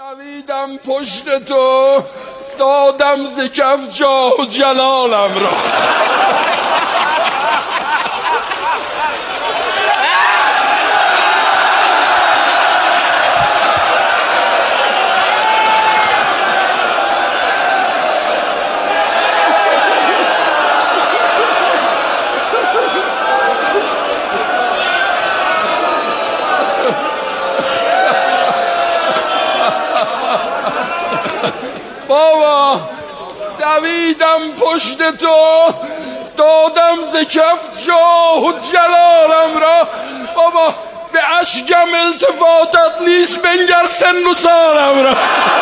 دویدم پشت تو، دادم ز کف جاه و جلالم را. بابا دویدم پشت تو، دادم ز کف جاه و جلالم را. بابا به اشکم التفاتت نیست، بنگر سن و سالم را.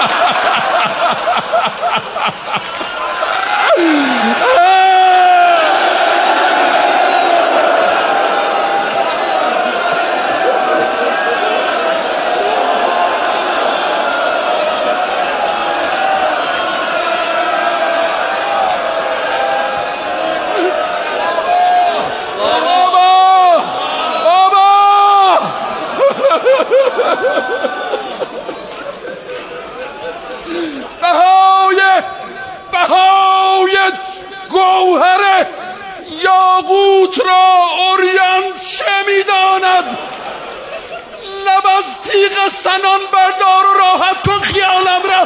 بهای گوهر یاقوت را عریان چه میداند؟ لب از تیغ سنان بردار و راحت کن خیالم را.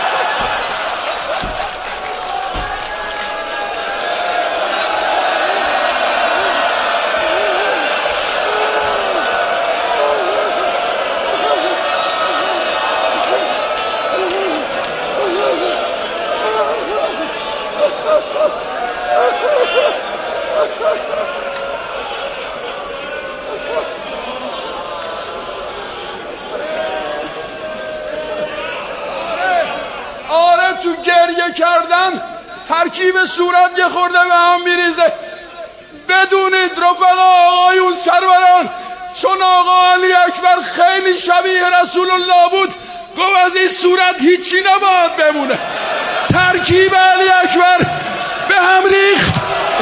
آره تو گریه کردن ترکیب صورت یه خورده به هم میریزه. بدونید رفقا آقایون سروران، چون آقا علی اکبر خیلی شبیه رسول الله بود، گفت از این صورت هیچی نباید بمونه. ترکیب علی اکبر به هم ریخت.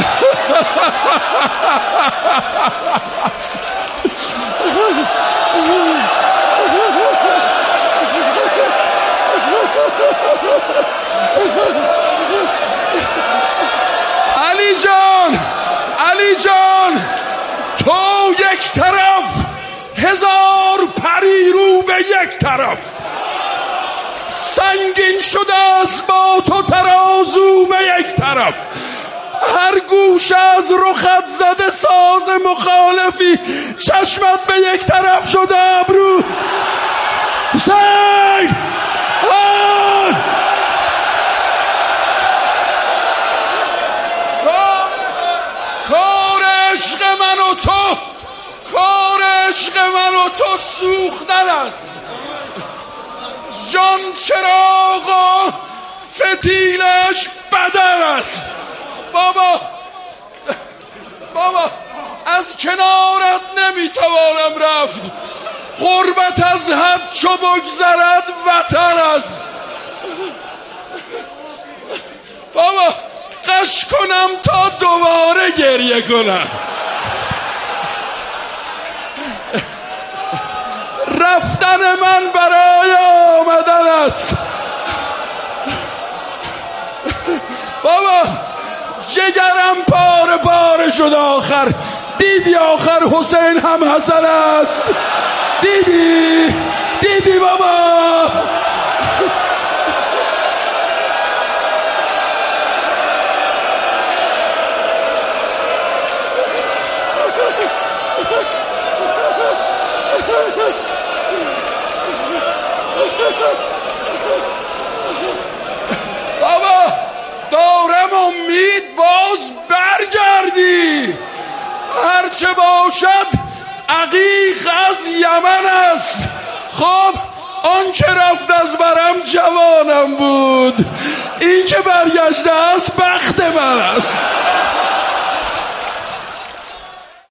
علی جان تو یک طرف، هزار پریرو به یک طرف. سنگین شده است با تو ترازو به یک طرف. هر گوش از رخت زده ساز مخالفی، چشمت به یک طرف شده ابرو. حسین کار عشق من و تو سوختن است. جان چراغ فتیلش بدن است. بابا از کنارت نمیتوانم رفت. غربت از حد چو بگذرد وطن است. بابا قش کنم تا دوباره گریه کنم. رفتن من برای آمدن است. بابا جگرم پاره پاره شد آخر. دیدی آخر حسین هم حسن است؟ دیدی بابا. بابا دارم امید باز برگردی. هرچه باشد عقیق از یمن است. خب آن که رفت از برم جوانم بود، این که برگشته است بخت من است.